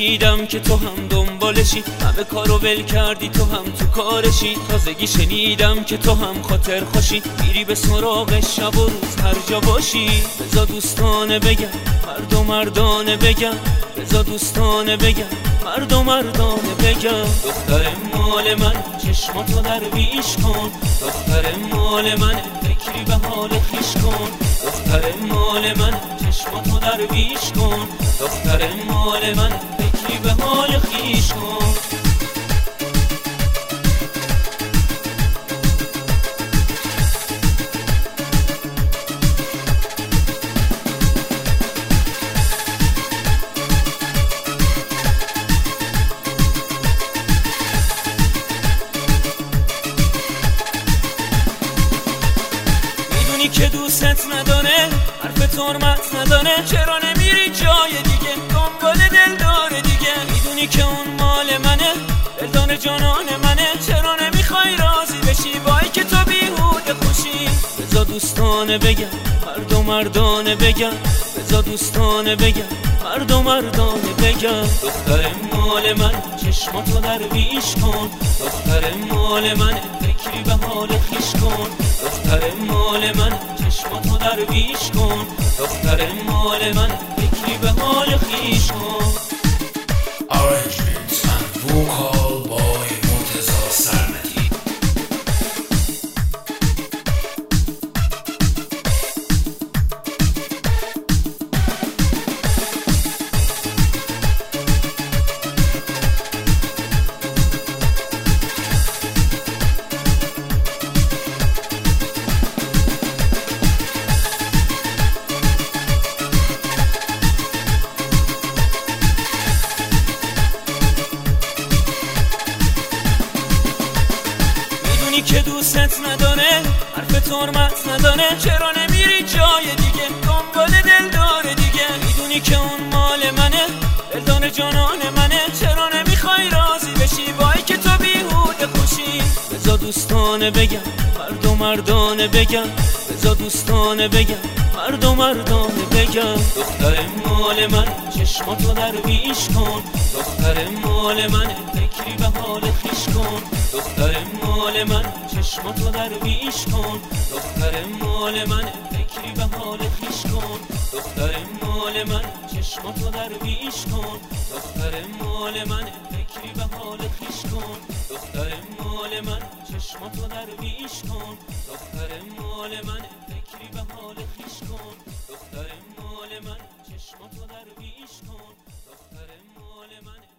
شنیدم که تو هم دنبالشی، همه کارو ول کردی تو هم تو کارشی. تازگی شنیدم که تو هم خاطر خوشی، میری به سراغ شب و روز هر جا باشی. بذار دوستانه بگم، مردانه بگم، بذار دوستانه بگم، مردانه بگم. دختر مال من چشماتو درویش کن، دختر مال من فکری به حال خویش کن. دختر مال من چشماتو درویش کن، دختر مال من فکری به حال خویش کن. که دوست نداره، حرف ترمت نداره، چرا نمیری جای دیگه دنبال دلدار دیگه؟ میدونی که اون مال منه، دلدار جانان منه، چرا نمیخوای راضی بشی وای که تو بیهوده خوشی؟ بذار دوستانه بگم، مردانه بگم، بذار دوستانه بگم، مردانه بگم. دختر مال من چشماتو درویش کن، دختر مال من فکری به حال خویش کن. دختر مال من چشماتو درویش کن، دختر مال من فکری به حال خویش کن. Arrangements and vocal by Murtaza Sarmati. که دوست نداره، حرف ترمت نداره، چرا نمیری جای دیگه دنبال دلدار دیگه؟ میدونی که اون مال منه، دلدار جانان منه، چرا نمیخوای راضی بشی وای که تو بیهوده خوشی؟ بذار دوستانه بگم، مردانه بگم، بذار دوستانه بگم، مردانه بگم. دختر مال من چشماتو درویش کن، دختر مال من فکری به حال خویش کن. دختر مال من چشماتو درویش کن، دختر مال من فکری به حال خویش کن. دختر مال من چشماتو درویش کن، دختر مال من فکری به حال خویش کن. دختر مال من چشماتو درویش کن، دختر مال من فکری به حال خویش کن. دختر مال من چشماتو درویش کن، دختر مال من